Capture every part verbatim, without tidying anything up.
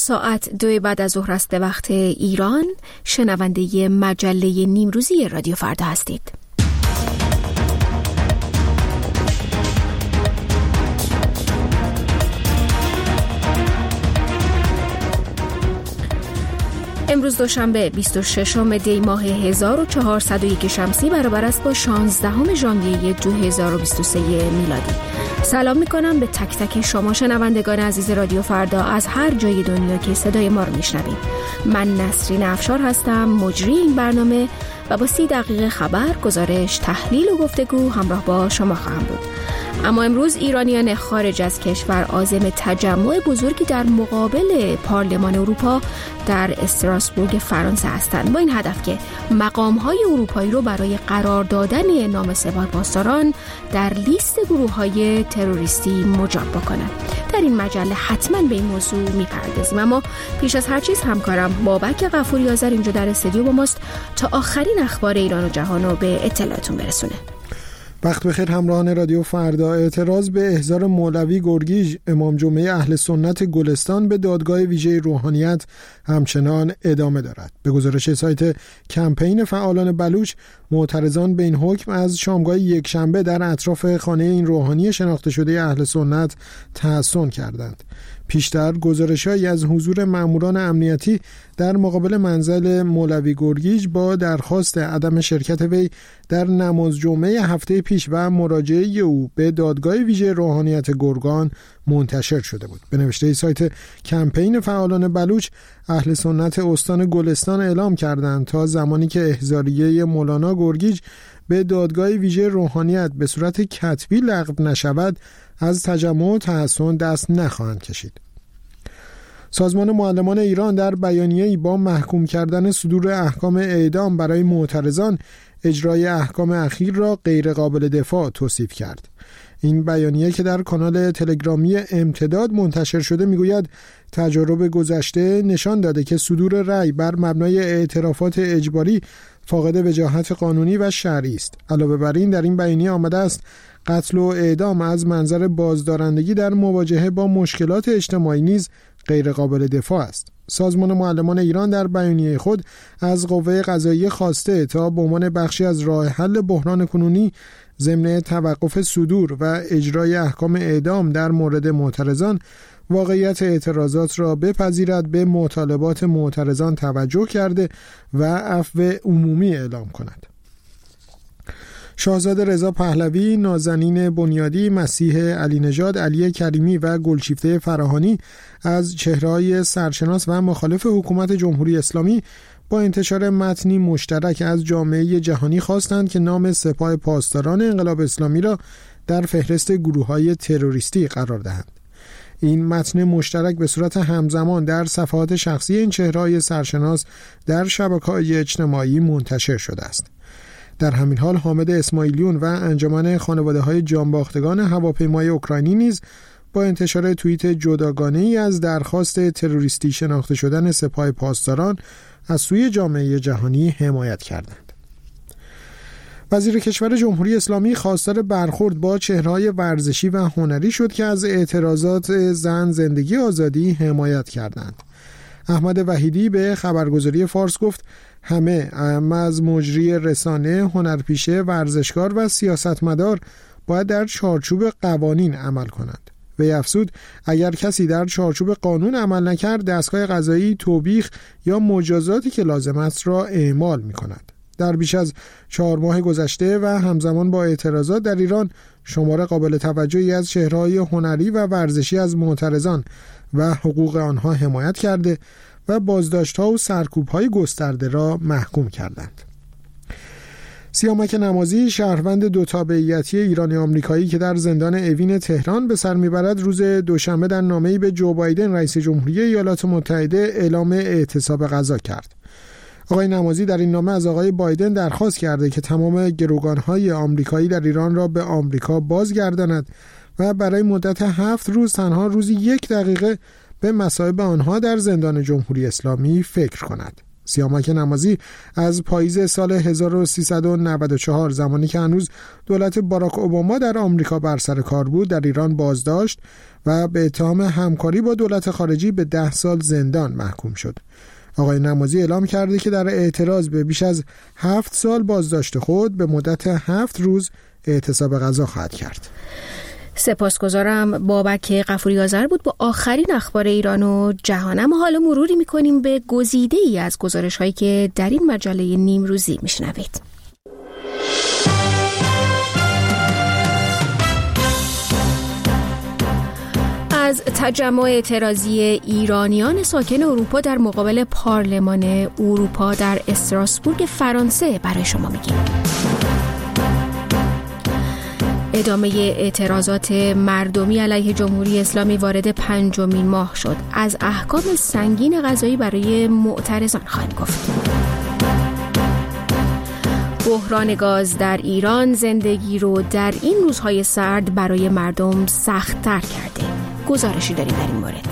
ساعت دو بعد از ظهر است به وقت ایران. شنونده مجله نیمروزی رادیو فردا هستید. امروز دوشنبه بیست و ششم دی ماه هزار و چهارصد و یک شمسی برابر است با شانزدهم ژانویه دو هزار و بیست و سه میلادی. سلام میکنم به تک تک شما شنوندگان عزیز رادیو فردا از هر جای دنیا که صدای ما رو میشنوید. من نسرین افشار هستم، مجری این برنامه، و با سی دقیقه خبر، گزارش، تحلیل و گفتگو همراه با شما خواهم بود. اما امروز ایرانیان خارج از کشور عازم تجمع بزرگی در مقابل پارلمان اروپا در استراسبورگ فرانسه هستند، با این هدف که مقام‌های اروپایی رو برای قرار دادن نام سپاه پاسداران در لیست گروه‌های تروریستی مجاب بکنند. در این مجله حتما به این موضوع میپردازیم، اما پیش از هر چیز همکارم بابک غفوری آذر اینجا در استودیو با ماست تا آخرین اخبار ایران و جهان رو به اطلاعتون برسونه. وقت بخیر همراهان رادیو فردا. اعتراض به احضار مولوی گرگیج امام جمعه اهل سنت گلستان به دادگاه ویژه روحانیت همچنان ادامه دارد. به گزارش سایت کمپین فعالان بلوچ، معترضان به این حکم از شامگاه یک شنبه در اطراف خانه این روحانی شناخته شده اهل سنت تحسن کردند. پیشتر گزارش‌هایی از حضور ماموران امنیتی در مقابل منزل مولوی گرگیج با درخواست عدم شرکت وی در نماز جمعه هفته پیش و مراجعه او به دادگاه ویژه روحانیت گرگان منتشر شده بود. به نوشته سایت کمپین فعالان بلوچ، اهل سنت استان گلستان اعلام کردند تا زمانی که احضاریه مولانا گرگیج به دادگاه ویژه روحانیت به صورت کتبی لغو نشود، از تجمع و تحسن دست نخواهند کشید. سازمان معلمان ایران در بیانیه‌ای با محکوم کردن صدور احکام اعدام برای معترضان، اجرای احکام اخیر را غیر قابل دفاع توصیف کرد. این بیانیه که در کانال تلگرامی امتداد منتشر شده میگوید تجارب گذشته نشان داده که صدور رأی بر مبنای اعترافات اجباری فاقد وجاهت قانونی و شرعی است. علاوه بر این در این بیانیه آمده است قتل و اعدام از منظر بازدارندگی در مواجهه با مشکلات اجتماعی نیز غیر قابل دفاع است. سازمان معلمان ایران در بیانیه خود از قوه قضاییه خواسته تا به عنوان بخشی از راه حل بحران کنونی ضمن توقف صدور و اجرای احکام اعدام در مورد معترضان، واقعیت اعتراضات را بپذیرد، به مطالبات معترضان توجه کرده و عفو عمومی اعلام کند. شاهزاده رضا پهلوی، نازنین بنیادی، مسیح علی نژاد، علی کریمی و گلشیفته فراهانی از چهره‌های سرشناس و مخالف حکومت جمهوری اسلامی با انتشار متنی مشترک از جامعه جهانی خواستند که نام سپاه پاسداران انقلاب اسلامی را در فهرست گروه‌های تروریستی قرار دهند. این متن مشترک به صورت همزمان در صفحات شخصی این چهره‌های سرشناس در شبکه‌های اجتماعی منتشر شده است. در همین حال حامد اسماعیلیون و انجمن خانواده‌های جانباختگان هواپیمای اوکراینی نیز با انتشار توییت جداگانه‌ای از درخواست تروریستی شناخته شدن سپاه پاسداران از سوی جامعه جهانی حمایت کردند. وزیر کشور جمهوری اسلامی خواستار برخورد با چهره‌های ورزشی و هنری شد که از اعتراضات زن زندگی آزادی حمایت کردند. احمد وحیدی به خبرگزاری فارس گفت همه از مجری رسانه، هنرپیشه، ورزشکار و سیاستمدار باید در چارچوب قوانین عمل کنند. وی افزود اگر کسی در چارچوب قانون عمل نکرد، دستگاه قضایی توبیخ یا مجازاتی که لازم است را اعمال می کند. در بیش از چهار ماه گذشته و همزمان با اعتراضات در ایران، شمار قابل توجهی از چهره‌های هنری و ورزشی از معترضان و حقوق آنها حمایت کرده و بازداشت‌ها و سرکوب‌های گسترده را محکوم کردند. سیامک نمازی، شهروند دو تابعیتی ایرانی آمریکایی که در زندان اوین تهران به سر میبرد، روز دوشنبه در نامه‌ای به جو بایدن رئیس جمهوری ایالات متحده اعلام اعتصاب غذا کرد. آقای نمازی در این نامه از آقای بایدن درخواست کرده که تمام گروگان‌های آمریکایی در ایران را به آمریکا بازگرداند و برای مدت هفت روز تنها روزی یک دقیقه به مصائب آنها در زندان جمهوری اسلامی فکر کند. سیامک نمازی از پاییز سال هزار و سیصد و نود و چهار زمانی که هنوز دولت باراک اوباما در آمریکا بر سر کار بود در ایران بازداشت و به اتهام همکاری با دولت خارجی به ده سال زندان محکوم شد. آقای نمازی اعلام کرده که در اعتراض به بیش از هفت سال بازداشت خود به مدت هفت روز اعتصاب غذا خواهد کرد. سپاسگزارم. بابک غفوری آذر بود با آخرین اخبار ایران و جهان. اما حالا مروری می‌کنیم به گزیده‌ای از گزارش‌هایی که در این مجله نیمروزی میشنوید. از تجمع اعتراضی ایرانیان ساکن اروپا در مقابل پارلمان اروپا در استراسبورگ فرانسه برای شما میگیم. ادامه اعتراضات مردمی علیه جمهوری اسلامی وارد پنجمین ماه شد. از احکام سنگین قضایی برای معترضان خواهیم گفت. بحران گاز در ایران زندگی رو در این روزهای سرد برای مردم سخت‌تر کرده. گزارشی داریم در این مورد.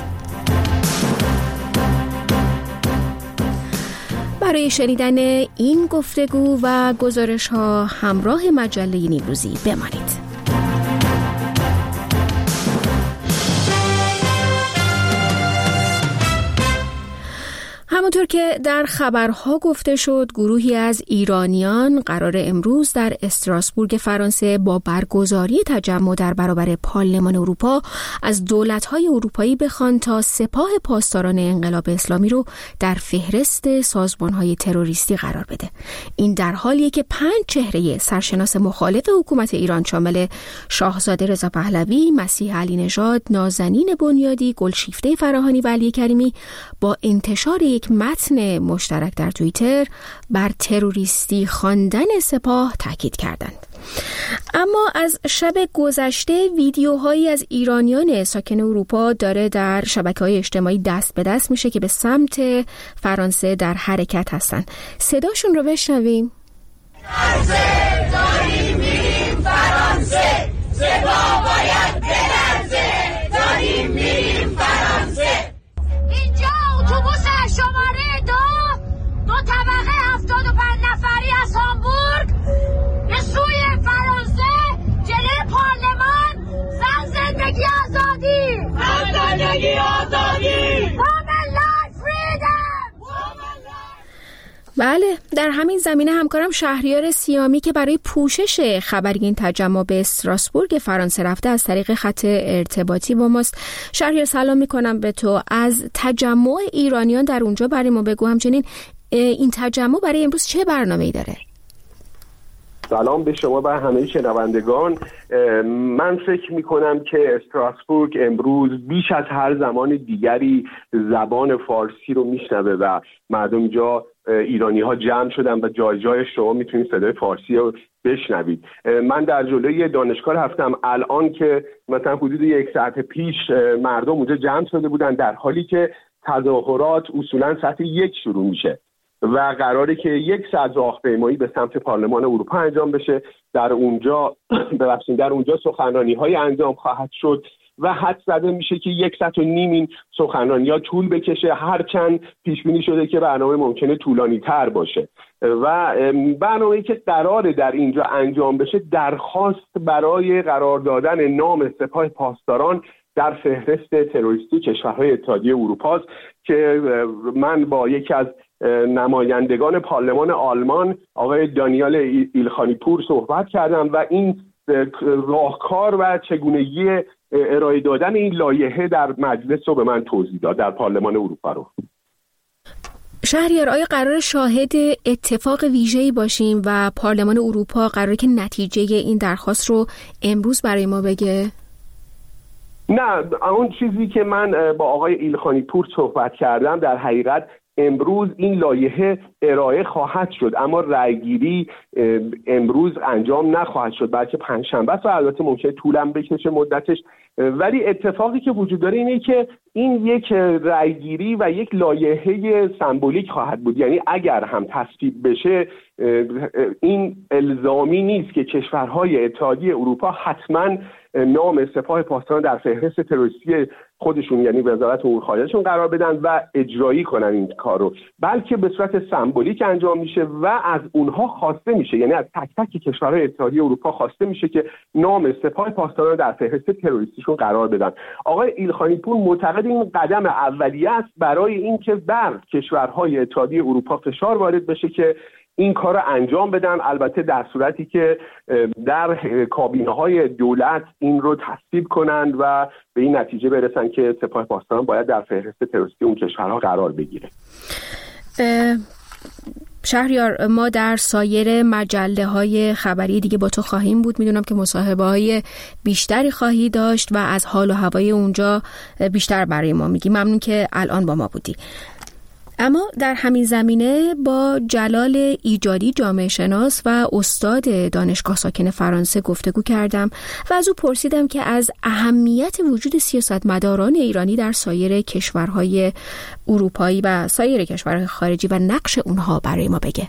برای شنیدن این گفتگو و گزارش‌ها همراه مجله نیمروزی بمانید. همونطور که در خبرها گفته شد، گروهی از ایرانیان قرار امروز در استراسبورگ فرانسه با برگزاری تجمع در برابر پارلمان اروپا از دولت‌های اروپایی بخوان تا سپاه پاسداران انقلاب اسلامی رو در فهرست سازمان‌های تروریستی قرار بده. این در حالیه که پنج چهره سرشناس مخالف حکومت ایران شامل شاهزاده رضا پهلوی، مسیح علی نژاد، نازنین بنیادی، گلشیفته فراهانی و علی کریمی با انتشار یک متن مشترک در توییتر بر تروریستی خواندن سپاه تاکید کردند. اما از شب گذشته ویدیوهایی از ایرانیان ساکن اروپا داره در شبکه‌های اجتماعی دست به دست میشه که به سمت فرانسه در حرکت هستن. صداشون رو بشنویم. فرانسه داریم میریم فرانسه، سپاه باید بلرزه، داریم میریم فرانسه. اینجا اتوبوس شماره دو دو طبقه هفتاد و پنج نفری از هامبورگ به سوی فرانسه جلوی پارلمان. زن زندگی آزادی، زن زندگی آزادی، بله، در همین زمینه همکارم شهریار سیامی که برای پوشش خبری این تجمع به استراسبورگ فرانسه رفته از طریق خط ارتباطی با ماست. شهریار سلام میکنم به تو. از تجمع ایرانیان در اونجا برای ما بگو، همچنین این تجمع برای امروز چه برنامه‌ای داره؟ سلام به شما و همه شنوندگان. من فکر میکنم که استراسبورگ امروز بیش از هر زمان دیگری زبان فارسی رو میشنوه و مردم اینجا ایرانی ها جمع شدن و جای جای شما میتونید صدای فارسی رو بشنوید. من در جلوی دانشگاه هستم الان که مثلا حدود یک ساعت پیش مردم اونجا جمع شده بودن، در حالی که تظاهرات اصولا ساعت یک شروع میشه و قراره که یک ساعت راهپیمایی به سمت پارلمان اروپا انجام بشه. در اونجا ببخشید در اونجا سخنرانی‌های انجام خواهد شد و حد زده میشه که یک ساعت و نیم این سخنرانی‌ها طول بکشه، هرچند پیش بینی شده که برنامه ممکنه طولانی تر باشه. و برنامه‌ای که قراره در اینجا انجام بشه درخواست برای قرار دادن نام سپاه پاسداران در فهرست تروریستی کشورهای اتحادیه اروپا است که من با یکی از نمایندگان پارلمان آلمان آقای دانیال ایلخانی-پور صحبت کردم و این راهکار و چگونگی ارائه دادن این لایحه در مجلس رو به من توضیح داد، در پارلمان اروپا رو. شهریار، آیا قرار شاهد اتفاق ویژه‌ای باشیم و پارلمان اروپا قراره که نتیجه این درخواست رو امروز برای ما بگه؟ نه، اون چیزی که من با آقای ایلخانی-پور صحبت کردم در حقیقت امروز این لایحه ارائه خواهد شد، اما رأیگیری امروز انجام نخواهد شد، بلکه پنجشنبه است و البته ممکنه طولم بکشه مدتش. ولی اتفاقی که وجود داره اینه که این یک رأیگیری و یک لایحه سمبولیک خواهد بود. یعنی اگر هم تصویب بشه این الزامی نیست که کشورهای اتحادیه اروپا حتما نام سپاه پاسداران در فهرست تروریستی خودشون یعنی وزارت امور خارجهشون قرار بدن و اجرایی کنن این کار رو، بلکه به صورت سمبولیک انجام میشه و از اونها خواسته میشه، یعنی از تک تک کشورهای اتحادیه اروپا خواسته میشه که نام سپاه پاسداران در فهرست تروریستیشون قرار بدن. آقای ایلخانی پور معتقد این قدم اولیه است برای اینکه بر کشورهای اتحادیه اروپا فشار وارد بشه که این کار رو انجام بدن، البته در صورتی که در کابینه‌های دولت این رو تصویب کنند و به این نتیجه برسن که سپاه پاسداران باید در فهرست تروریستی اون کشورها قرار بگیره. شهریار، ما در سایر مجله های خبری دیگه با تو خواهیم بود. میدونم که مصاحبه های بیشتری خواهی داشت و از حال و هوای اونجا بیشتر برای ما میگی. ممنون که الان با ما بودی. اما در همین زمینه با جلال ایجادی جامعه شناس و استاد دانشگاه ساکن فرانسه گفتگو کردم و از او پرسیدم که از اهمیت وجود سیاستمداران ایرانی در سایر کشورهای اروپایی و سایر کشورهای خارجی و نقش اونها برای ما بگه.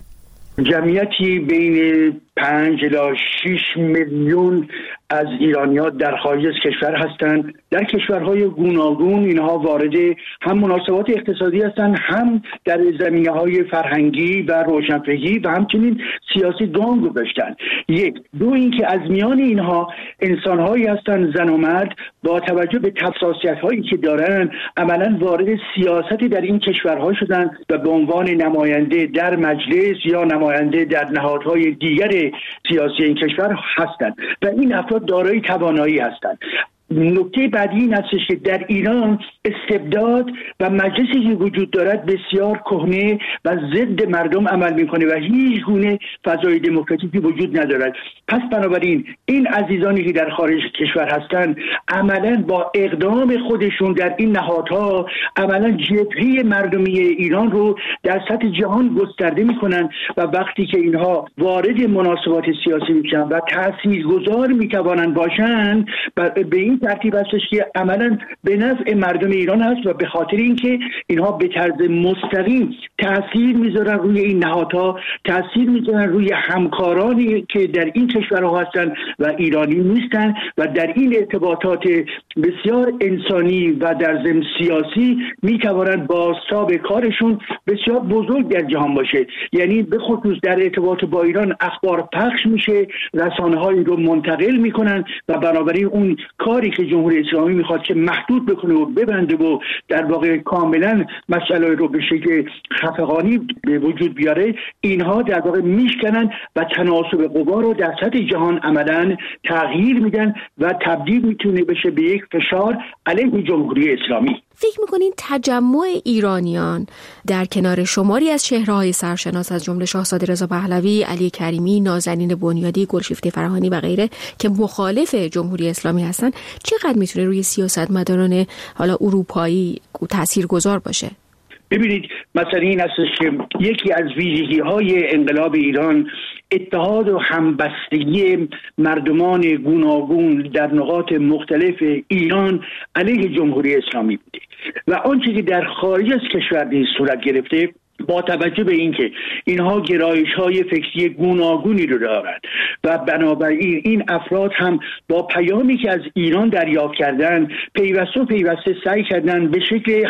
جمعیتی بین پنج الی شش میلیون از ایرانی‌ها در خارج از کشور هستند. در کشورهای گوناگون اینها وارد هم مناسبات اقتصادی هستند، هم در زمینه‌های فرهنگی و روشنفکری و همچنین سیاسی گام گذاشتند. یک دو اینکه از میان اینها انسان‌هایی هستند، زن و مرد، با توجه به حساسیت‌هایی که دارند عملاً وارد سیاستی در این کشورها شدند و به عنوان نماینده در مجلس یا نماینده در نهادهای دیگر سیاسی این کشور هستند و این افراد دارای توانایی هستند. نکته بعدی این است که در ایران استبداد و مجلسی که وجود دارد بسیار کهنه و ضد مردم عمل میکنه و هیچ گونه فضای دموکراتیکی وجود ندارد. پس بنابراین این عزیزانی که در خارج کشور هستند عملا با اقدام خودشون در این نهادها عملا جبهه مردمی ایران رو در سطح جهان گسترده میکنن و وقتی که اینها وارد مناسبات سیاسی میشن و تاثیرگذار میتوانند باشند به این ترتیب هستش که عملا به نفع مردم ایران هست و به خاطر اینکه اینها به طرز مستقیم تاثیر میذارن روی این نهادها، تاثیر میذارن روی همکارانی که در این کشورها هستن و ایرانی نیستن و در این ارتباطات بسیار انسانی و در ضمن سیاسی میتوانند بازتاب کارشون بسیار بزرگ در جهان باشه. یعنی به خصوص در ارتباط با ایران اخبار پخش میشه، رسانه‌هایی رو منتقل میکنن و بنابراین اون کاری که جمهوری اسلامی میخواد که محدود بکنه و ببنده و در واقع کاملا مسئله رو به شکل خفقانی به وجود بیاره، اینها در واقع میشکنن و تناسب قوا رو در سطح جهان عملاً تغییر میدن و تبدیل میتونه بشه به یک فشار علیه جمهوری اسلامی. فکر میکنین تجمع ایرانیان در کنار شماری از چهره‌های سرشناس از جمله شاهزاده رضا پهلوی، علی کریمی، نازنین بنیادی، گلشیفته فراهانی و غیره که مخالف جمهوری اسلامی هستن چقدر میتونه روی سیاستمداران حالا اروپایی تاثیرگذار باشه؟ ببینید مثلا این است که یکی از ویژگی‌های انقلاب ایران اتحاد و همبستگی مردمان گوناگون در نقاط مختلف ایران علیه جمهوری اسلامی بوده و آنچه که در خارج از کشور نیز صورت گرفته با توجه به اینکه اینها گرایش‌های فکری گوناگونی رو دارند و بنابراین این افراد هم با پیامی که از ایران دریافت کردن پیوسته و پیوسته سعی کردن به شکل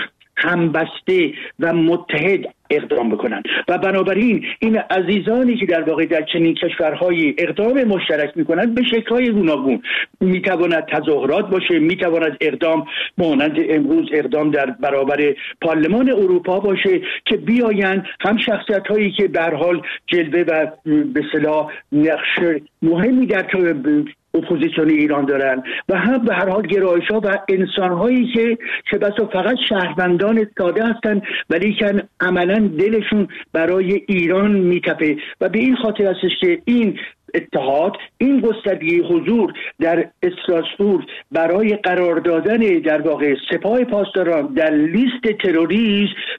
همبسته و متحد اقدام بکنن و بنابراین این عزیزانی که در واقع در چنین کشورهای اقدام مشترک میکنن به شکل‌های گوناگون میتواند تظاهرات باشه، میتواند اقدام مانند امروز اقدام در برابر پارلمان اروپا باشه که بیاین هم شخصیت‌هایی که به هر حال جلوه و به اصطلاح نقش مهمی در اپوزیسیون ایران دارن و هم به هر حال گرایش‌ها و انسان‌هایی که چه بسا فقط شهروندان ساده هستند ولی که عملاً دلشون برای ایران میتپه و به این خاطر هستش که این اتحاد، این گستردگی حضور در استراسبورگ برای قرار دادن در واقع سپاه پاسداران در لیست تروریسم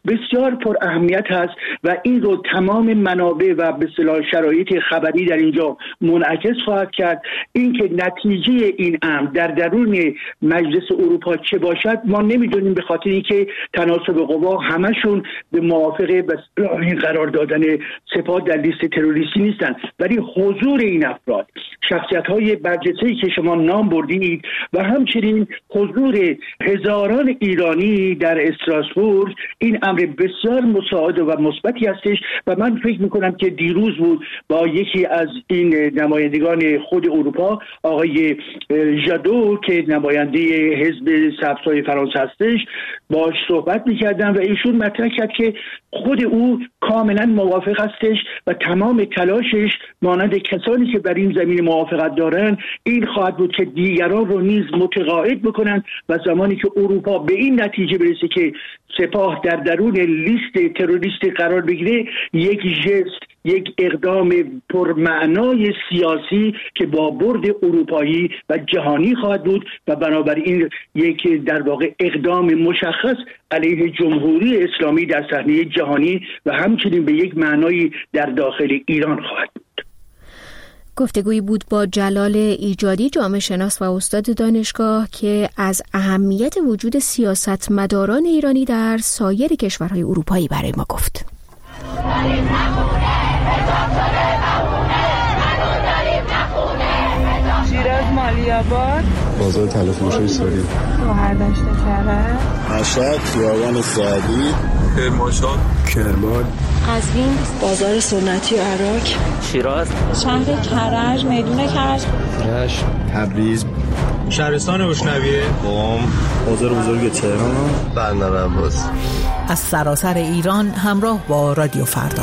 بسیار پر اهمیت هست و این رو تمام منابع و به اصطلاح شرایط خبری در اینجا منعکس خواهد کرد. اینکه نتیجه این امر در درون مجلس اروپا چه باشد ما نمیدونیم، به خاطر اینکه تناسب قوا همشون به موافق این قرار دادن سپاه در لیست تروریستی نیستن، ولی حضور این افراد، شخصیت‌های برجسته‌ای که شما نام بردید و همچنین حضور هزاران ایرانی در استراسبورگ این امر بسیار مساعد و مثبتی هستش و من فکر میکنم که دیروز بود با یکی از این نمایندگان خود اروپا آقای ژادو که نماینده حزب سبزهای فرانسه هستش باش صحبت میکردم و ایشون مطرح کرد که خود او کاملا موافق هستش و تمام تلاشش مانند کسانی که بر این زمین موافقت دارن این خواهد بود که دیگران رو نیز متقاعد بکنن و زمانی که اروپا به این نتیجه برسه که سپاه در درون لیست تروریستی قرار بگیره، یک ژست، یک اقدام پرمعنای سیاسی که با برد اروپایی و جهانی خواهد بود و بنابراین یک در واقع اقدام مشخص علیه جمهوری اسلامی در صحنه جهانی و همچنین به یک معنایی در داخل ایران خواهد بود. گفتگویی بود با جلال ایجادی، جامعه شناس و استاد دانشگاه، که از اهمیت وجود سیاستمداران ایرانی در سایر کشورهای اروپایی برای ما گفت. شیراز، مالی‌آباد، بازار تلفروشی ساری، گوهردشت کرج، مشهد، خیابان سعدی، کرمانشاه، کرمان، قزوین، بازار سنتی و عراق، شیراز، شهر کرج، میدون کرج، رشت، تبریز، شهرستان روشنویه، قم، بازار بزرگ تهران، بندر عباس. از سراسر ایران همراه با رادیو فردا.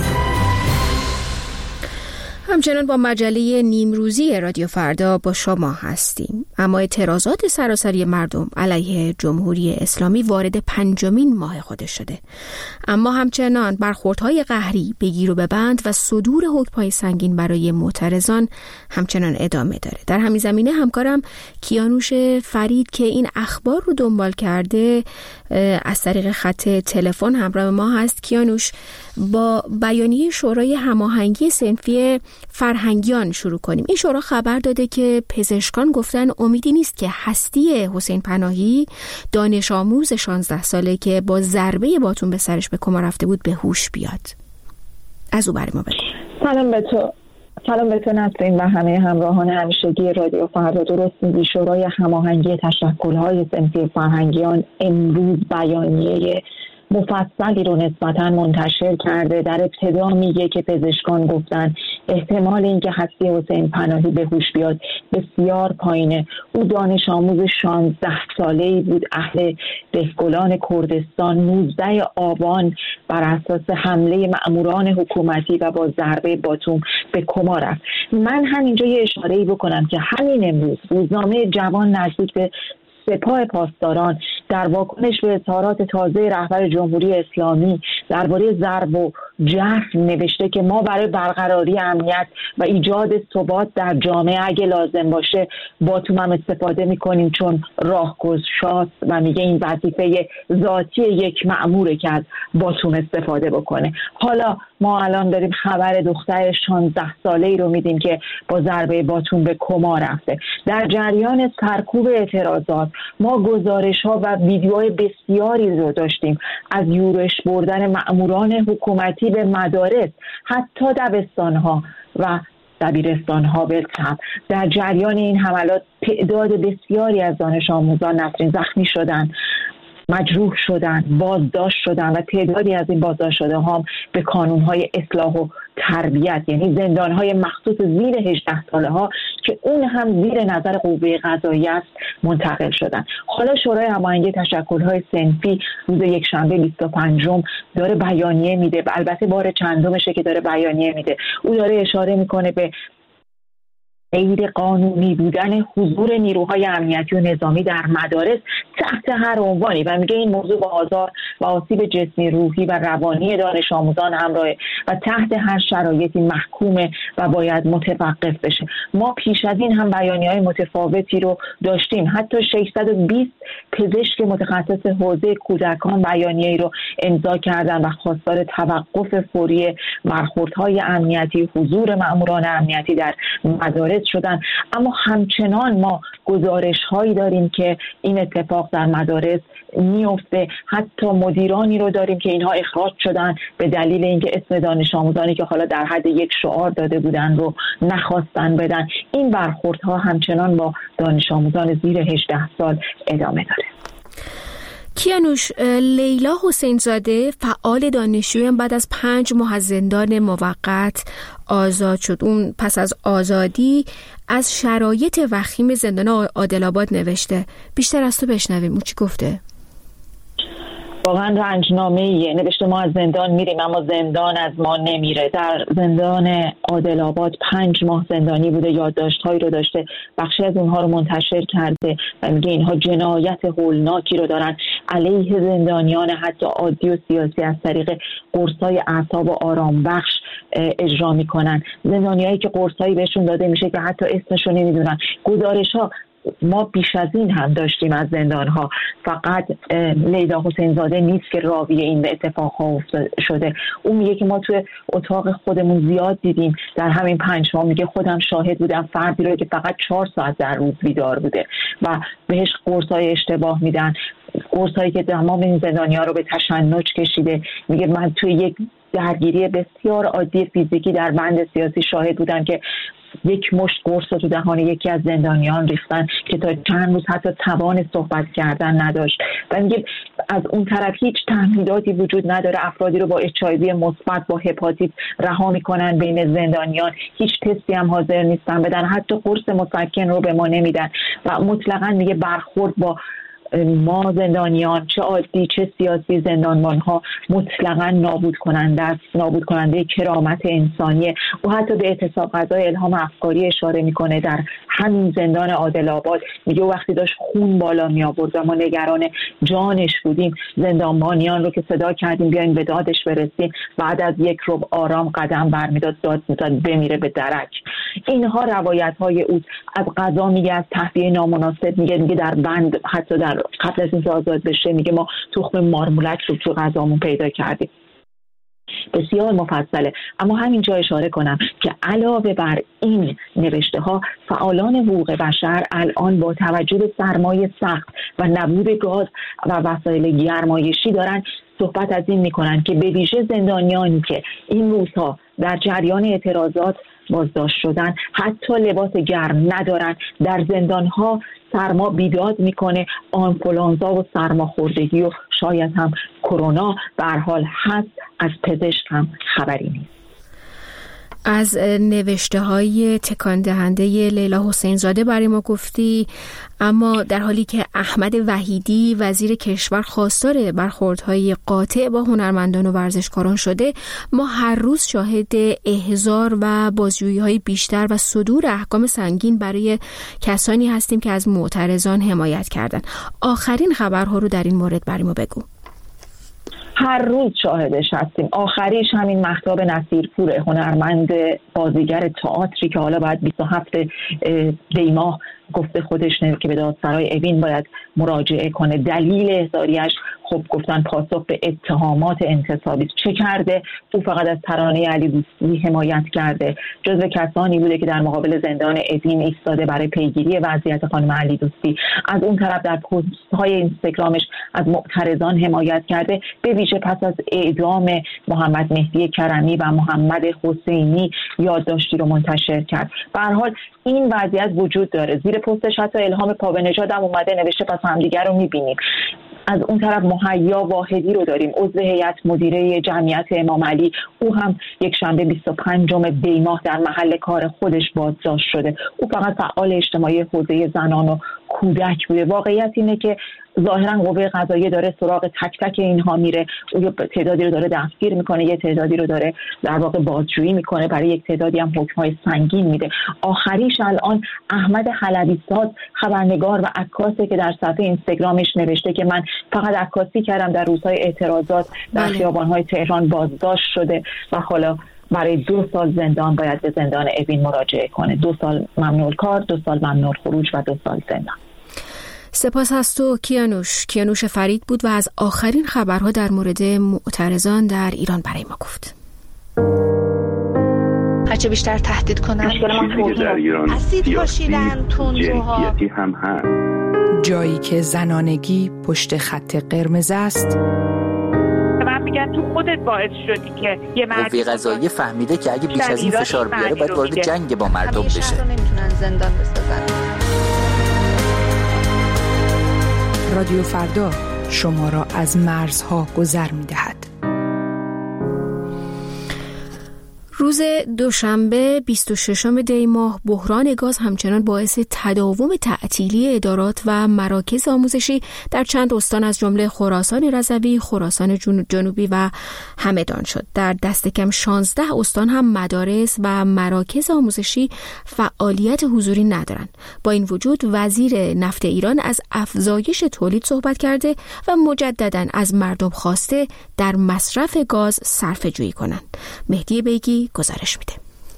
همچنان با مجله نیمروزی رادیو فردا با شما هستیم. اما اعتراضات سراسری مردم علیه جمهوری اسلامی وارد پنجمین ماه خودش شده، اما همچنان برخوردهای قهری، بگیر و ببند و صدور حکم‌های سنگین برای معترضان همچنان ادامه داره. در همین زمینه همکارم کیانوش فرید که این اخبار رو دنبال کرده از طریق خط تلفن همراه ما هست. کیانوش، با بیانیه شورای هماهنگی صنفی فرهنگیان شروع کنیم. این شورا خبر داده که پزشکان گفتن امیدی نیست که هستی حسین پناهی، دانش آموز شانزده ساله که با ضربه باتون به سرش به کما رفته بود، به هوش بیاد. از او برای ما بگو. سلام به تو. سلام به تو نسرین و همه همراهان همیشگی رادیو فردا. درست میگی، شورای هماهنگی تشکل‌های صنفی فرهنگیان امروز بیانیه مفصلی رو نسبتاً منتشر کرده. در ابتدا میگه که پزشکان گفتن احتمال اینکه هستی حسین پناهی به هوش بیاد بسیار پایینه. او دانش آموز شانزده ساله‌ای بود، اهل دهگلان کردستان. نوزده آبان بر اساس حمله مأموران حکومتی و با ضربه باتوم به کما رفت. من همینجا یه اشاره‌ای بکنم که همین امروز روزنامه جوان نزدیک به سپاه پاسداران در واکنش به اظهارات تازه رهبر جمهوری اسلامی درباره ضرب و جرح نوشته که ما برای برقراری امنیت و ایجاد ثبات در جامعه اگه لازم باشه باتوم هم استفاده میکنیم چون راهگشاست و میگه این وظیفه ذاتی یک مأموره که از باتوم استفاده بکنه. حالا ما الان داریم خبر دختر شانزده ساله‌ای رو میدیم که با ضربه باتوم به کما رفته. در جریان سرکوب اعتراضات ما گزارش‌ها و ویدیوهای بسیاری رو داشتیم از یورش بردن مأموران حکومتی به مدارس، حتی دبستان‌ها و دبیرستان‌ها بالطبع. در جریان این حملات تعداد بسیاری از دانش آموزان نسرین زخمی شدند، مجروح شدن، بازداشت شدن و تعدادی از این بازداشت شده هم به کانون‌های اصلاح و تربیت، یعنی زندان‌های مخصوص زیر هجده ساله ها که اون هم زیر نظر قوه قضاییه است منتقل شدن. حالا شورای هماهنگی تشکل‌های صنفی روز یک شنبه بیست و پنجم داره بیانیه میده و البته بار چندمشه که داره بیانیه میده. او داره اشاره میکنه به غیر قانونی بودن حضور نیروهای امنیتی و نظامی در مدارس تحت هر عنوانی و میگه این موضوع با آزار و آسیب جسمی، روحی و روانی دانش آموزان همراهه و تحت هر شرایطی محکومه و باید متوقف بشه. ما پیش از این هم بیانیه‌های متفاوتی رو داشتیم. حتی ششصد و بیست پزشک متخصص حوزه کودکان بیانیه‌ای رو امضا کردن و خواستار توقف فوری برخوردهای امنیتی، حضور مأموران امنیتی در مدارس شدن. اما همچنان ما گزارش‌هایی داریم که این اتفاق در مدارس میفته. حتی مدیرانی رو داریم که اینها اخراج شدن به دلیل اینکه اسم دانش آموزانی که حالا در حد یک شعار داده بودن رو نخواستن بدن. این برخوردها همچنان با دانش آموزان زیر هجده سال ادامه داره. کیانوش، لیلا حسین زاده فعال دانشجوی بعد از پنج ماه از زندان موقت آزاد شد. اون پس از آزادی از شرایط وخیم زندان عادل‌آباد نوشته. بیشتر از تو بشنویم. اون چی گفته؟ واقعا رنجنامه‌ایه. نوشته ما از زندان میریم اما زندان از ما نمیره. در زندان عادل‌آباد پنج ماه زندانی بوده، یادداشت‌هایی رو داشته، بخشی از اونها رو منتشر کرده و میگه اینها جنایت هولناکی رو دارن علیه زندانیان حتی عادی و سیاسی از طریق قرص‌های اعصاب و آرام بخش اجرا میکنن. زندانیایی که قرص‌هایی بهشون داده میشه که حتی اسمشو نمیدونن. گزارش‌ها ما بیش از این هم داشتیم از زندان‌ها. فقط لیلا حسین زاده نیست که راوی این اتفاق‌ها شده. اون میگه که ما توی اتاق خودمون زیاد دیدیم در همین پنج ماه. میگه خودم شاهد بودم فردی رو که فقط چهار ساعت در روز بیدار بوده و بهش قرص‌های اشتباه میدن، قرص‌هایی که تمام این زندانی‌ها رو به تشنج کشیده. میگه من توی یک درگیری بسیار عادی فیزیکی در بند سیاسی شاهد بودم که یک مشت قرص رو تو دهان یکی از زندانیان ریختن که تا چند روز حتی توان صحبت کردن نداشت. و میگه از اون طرف هیچ تمهیداتی وجود نداره. افرادی رو با اچ آی وی مثبت، با هپاتیت رها میکنن بین زندانیان. هیچ تستی هم حاضر نیستن بدن، حتی قرص مسکن رو به ما نمیدن و مطلقاً میگه برخورد با ما زندانیان چه عادی چه سیاسی زندانبان ها مطلقاً نابود کننده است، نابود کننده کرامت انسانیه. و حتی به اعتصاب غذای الهام افکاری اشاره میکنه در همین زندان عادل‌آباد. میگه وقتی داشت خون بالا می آورد و ما نگران جانش بودیم، زندانبانیان رو که صدا کردیم بیاین به دادش برسیم، بعد از یک ربع آرام قدم برمیداد، داد میداد بمیره به درک. اینها روایت های او. از قضا میگه از تهویه نامناسب میگه میگه در بند حتی در قبل از اینکه آزاد بشه میگه ما تخم مارمولک رو تو غذامون پیدا کردیم. بسیار مفصله. اما همینجا اشاره کنم که علاوه بر این نوشته ها، فعالان حقوق بشر الان با توجه به سرمایه سخت و نبود گاز و وسایل گرمایشی دارن صحبت از این میکنن که به ویژه زندانیانی که این روزها در جریان اعتراضات بازداشت شدن حتی لباس گرم ندارن. در زندانها سرما بیداد میکنه، آنفولانزا و سرماخوردگی و شاید هم کرونا به هر حال هست. از پزشک هم خبری نیست. از نوشته های تکان دهنده لیلا حسین زاده برای ما گفتی، اما در حالی که احمد وحیدی وزیر کشور خواستار برخوردهای قاطع با هنرمندان و ورزشکاران شده، ما هر روز شاهد احضار و بازجویی‌های بیشتر و صدور احکام سنگین برای کسانی هستیم که از معترضان حمایت کردند. آخرین خبرها رو در این مورد برای ما بگو. هر روز شاهدش هستیم. آخریش همین مهتاب نصیرپور، هنرمند بازیگر تئاتری که حالا باید بیست و هفت دی ماه گفته خودش نه که به دادسرای اوین باید مراجعه کنه. دلیل احضاریش خب گفتن پاسخ به اتهامات انتصابی. چه کرده؟ او فقط از ترانه علی دوستی حمایت کرده. جزو کسانی بوده که در مقابل زندان اوین ایستاده برای پیگیری وضعیت خانم علی دوستی. از اون طرف در پست‌های اینستاگرامش از معترضان حمایت کرده. به ویژه پس از اعدام محمد مهدی کرمی و محمد حسینی یادداشتی رو منتشر کرد. به هر حال این وضعیت وجود داره. زیر پستش حتی الهام پابنژاد هم اومده نوشته پس همدیگر رو می‌بینیم. از اون طرف مهیا واحدی رو داریم، عضو هیئت مدیره جمعیت امام علی. او هم یک شنبه بیست و پنجم دی ماه در محل کار خودش بازداشت شده. او فقط فعال اجتماعی حوزه زنان و کودک بوده. واقعیت اینه که ظاهرا قوه قضاییه داره سراغ تک تک اینها میره، او تعدادی رو داره دستگیر میکنه، یه تعدادی رو داره در واقع بازجویی میکنه، برای یک تعدادی هم حکم‌های سنگین میده. آخریش الان احمد حلبی ساز خبرنگار و عکاسی که در صفحه اینستاگرامش نوشته که من فقط عکاسی کردم در روزهای اعتراضات در خیابان‌های تهران بازداشت شده و حالا برای دو سال زندان باید به زندان اوین مراجعه کنه. دو سال ممنوع کار، دو سال ممنوع خروج و دو سال زندان. سپاس از تو کیانوش. کیانوش فرید بود و از آخرین خبرها در مورد معترضان در ایران برای ما گفت. هرچه بیشتر تهدید کنن در ایران اسید پاشیدن، تندروها هم هست. جایی که زنانگی پشت خط قرمز است، من میگم تو خودت باعث شدی که یه مرد قوه قضاییه فهمیده که اگه بیش از این فشار بیاره باید وارد جنگ با مردم بشه. شهر رو نمیتونن زندان بسازن. رادیو فردا شما را از مرزها گذر می‌دهد. روز دوشنبه بیست و ششم دی ماه بحران گاز همچنان باعث تداوم تعطیلی ادارات و مراکز آموزشی در چند استان از جمله خراسان رضوی، خراسان جنوبی و همدان شد. در دست کم شانزده استان هم مدارس و مراکز آموزشی فعالیت حضوری ندارند. با این وجود وزیر نفت ایران از افزایش تولید صحبت کرده و مجدداً از مردم خواسته در مصرف گاز صرفه جویی کنند. مهدی بیگی گزارش میده.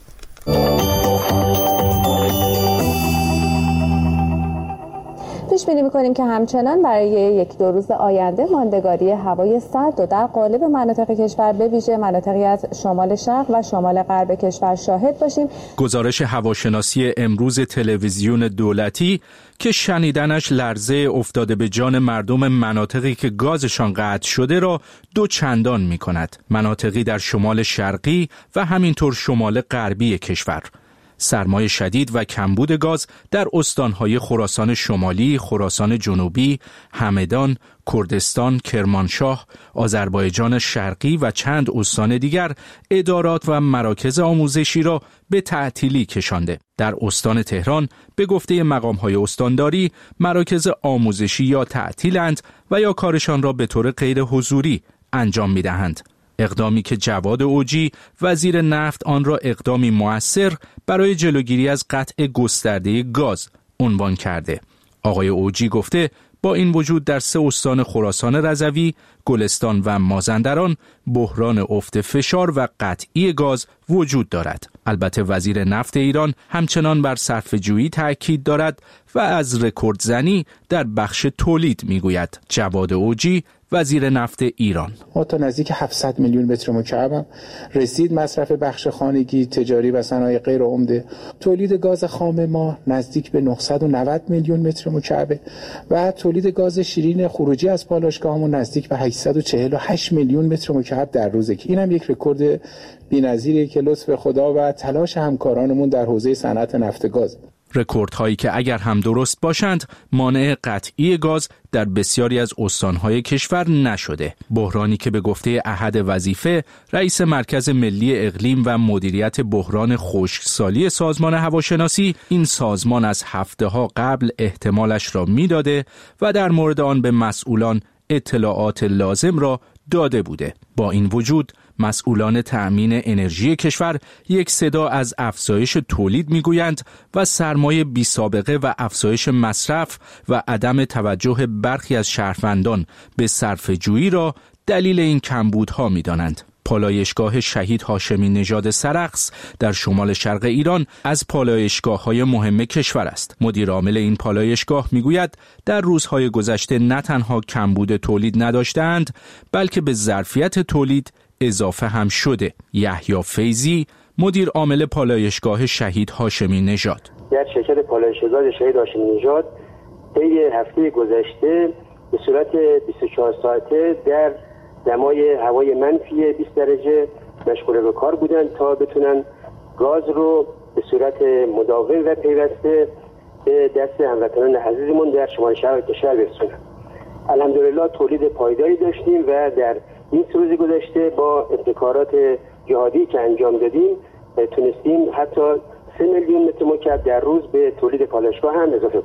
پیش بینی می‌کنیم که همچنان برای یک دو روز آینده ماندگاری هوای سرد و در قالب مناطق کشور به ویژه مناطقی از شمال شرق و شمال غرب کشور شاهد باشیم. گزارش هواشناسی امروز تلویزیون دولتی که شنیدنش لرزه افتاده به جان مردم مناطقی که گازشان قطع شده را دو چندان می‌کند. مناطقی در شمال شرقی و همینطور شمال غربی کشور. سرمای شدید و کمبود گاز در استانهای خراسان شمالی، خراسان جنوبی، همدان، کردستان، کرمانشاه، آذربایجان شرقی و چند استان دیگر ادارات و مراکز آموزشی را به تعطیلی کشانده. در استان تهران به گفته مقام‌های استانداری مراکز آموزشی یا تعطیلند و یا کارشان را به طور غیر حضوری انجام می‌دهند. اقدامی که جواد اوجی وزیر نفت آن را اقدامی مؤثر برای جلوگیری از قطع گسترده گاز عنوان کرده. آقای اوجی گفته با این وجود در سه استان خراسان رضوی، گلستان و مازندران بحران افت فشار و قطعی گاز وجود دارد. البته وزیر نفت ایران همچنان بر صرفه‌جویی تأکید دارد و از رکوردزنی در بخش تولید میگوید. جواد اوجی وزیر نفت ایران: ما تا نزدیک هفتصد میلیون متر مکعب هم رسید مصرف بخش خانگی، تجاری و صنایع غیر عمده. تولید گاز خام ما نزدیک به نهصد و نود میلیون متر مکعب و تولید گاز شیرین خروجی از پالایشگاهمون نزدیک به هشتصد و چهل و هشت میلیون متر مکعب در روزه که اینم یک رکورد بی‌نظیریه که لطف خدا و تلاش همکارانمون در حوزه صنعت نفت گاز. رکوردهایی که اگر هم درست باشند مانع قطعی گاز در بسیاری از استانهای کشور نشده. بحرانی که به گفته احد وظیفه رئیس مرکز ملی اقلیم و مدیریت بحران خشکسالی سازمان هواشناسی، این سازمان از هفته‌ها قبل احتمالش را میداده و در مورد آن به مسئولان اطلاعات لازم را داده بوده. با این وجود مسئولان تأمین انرژی کشور یک صدا از افزایش تولید میگویند و سرمایه بی سابقه و افزایش مصرف و عدم توجه برخی از شهروندان به صرفه‌جویی را دلیل این کمبودها می‌دانند. پالایشگاه شهید هاشمی نژاد سرخس در شمال شرق ایران از پالایشگاه‌های مهم کشور است. مدیر عامل این پالایشگاه میگوید در روزهای گذشته نه تنها کمبود تولید نداشتند بلکه به ظرفیت تولید اضافه هم شده. یحیی فیضی مدیر عامل پالایشگاه شهید هاشمی نژاد: در شرکت پالایشگاه شهید هاشمی نژاد طی هفته گذشته به صورت بیست و چهار ساعته در دمای هوای منفی بیست درجه مشغول به کار بودند تا بتونن گاز رو به صورت مداوم و پیوسته به دست هموطنان عزیزمون در شمال شرق کشور برسونن. الحمدلله تولید پایداری داشتیم و در این سه روز گذشته با ابتکارات جهادی که انجام دادیم تونستیم حتی سه میلیون متر مکعب در روز به تولید پالایشگاه هم اضافه کنیم.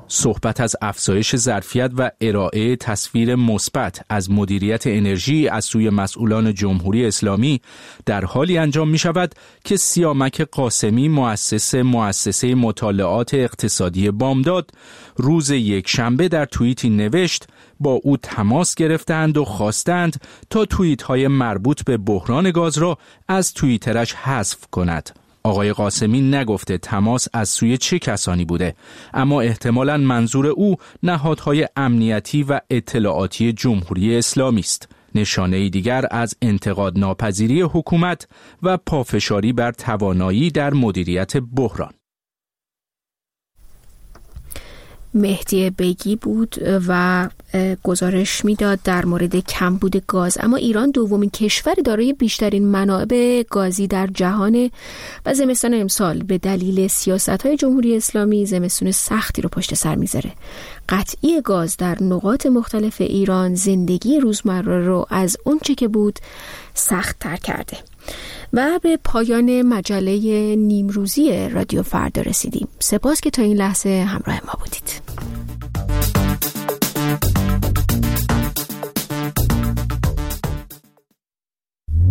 صحبت از افزایش ظرفیت و ارائه تصویر مثبت از مدیریت انرژی از سوی مسئولان جمهوری اسلامی در حالی انجام می شود که سیامک قاسمی مؤسس مؤسسه مطالعات اقتصادی بامداد روز یک شنبه در توییتی نوشت با او تماس گرفتند و خواستند تا توییت های مربوط به بحران گاز را از توییترش حذف کند. آقای قاسمی نگفته تماس از سوی چه کسانی بوده، اما احتمالاً منظور او نهادهای امنیتی و اطلاعاتی جمهوری اسلامی است. نشانه دیگر از انتقاد ناپذیری حکومت و پافشاری بر توانایی در مدیریت بحران. مهدی بیگی بود و گزارش میداد در مورد کمبود گاز. اما ایران دومین کشور دارای بیشترین منابع گازی در جهان و زمستان امسال به دلیل سیاست‌های جمهوری اسلامی زمستون سختی رو پشت سر میذاره. قطعی گاز در نقاط مختلف ایران زندگی روزمره رو از اونچه که بود سخت تر کرده. و به پایان مجله نیمروزی رادیو فردا رسیدیم. سپاس که تا این لحظه همراه ما بودید.